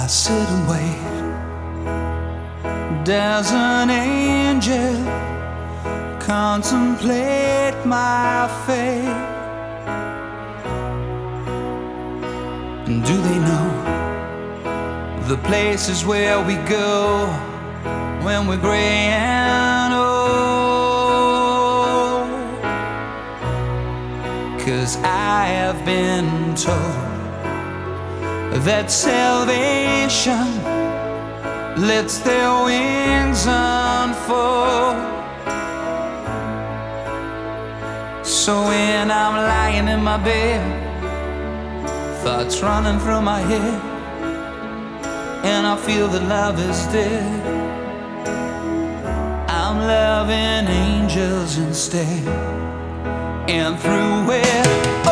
sit and wait. Does an angel contemplate my fate? And do they know the places where we go when we're gray and old? 'Cause I have been told that salvation lets their wings unfold. So when I'm lying in my bed, thoughts running through my head, and I feel that love is dead, I'm loving angels instead. And through it,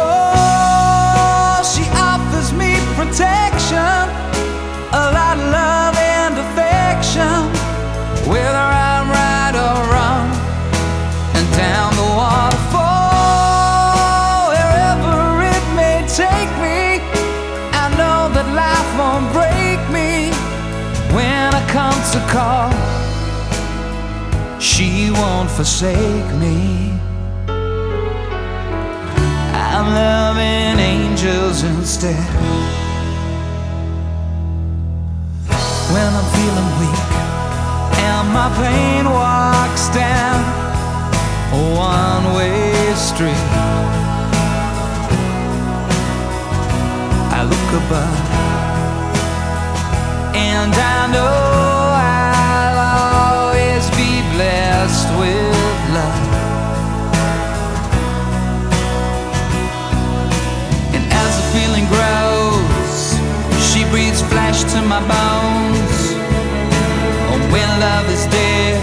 oh, she offers me protection, a lot of love and affection, whether I'm right or wrong. And down the waterfall, wherever it may take me, I know that life won't break me. When I come to call, she won't forsake me. I'm loving angels instead. When I'm feeling weak and my pain walks down a one-way street, I look above and I know I'll always be blessed with love. And as the feeling grows, she breathes flesh to my bones. Oh, when love is dead,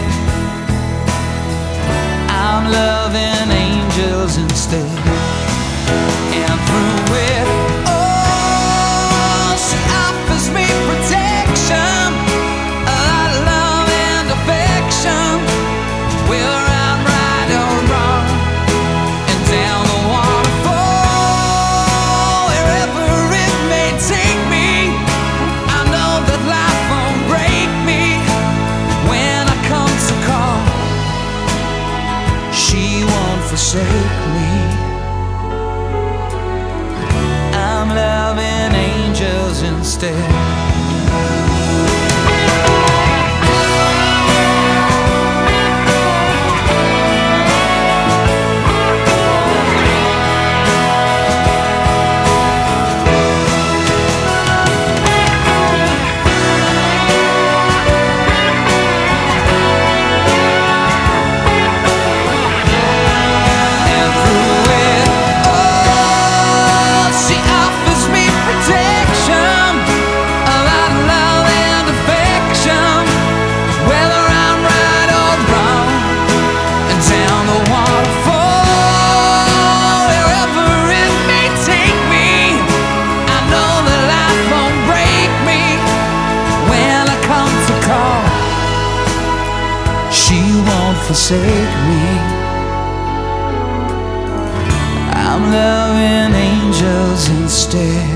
I'm loving angels instead. And through it, oh, she offers me protection, a lot of love and affection, whether I'm right or wrong. And down the waterfall, wherever it may take me, I know that life won't break me. When I come to call, she won't forsake me. I'm loving angels instead. She won't forsake me. I'm loving angels instead.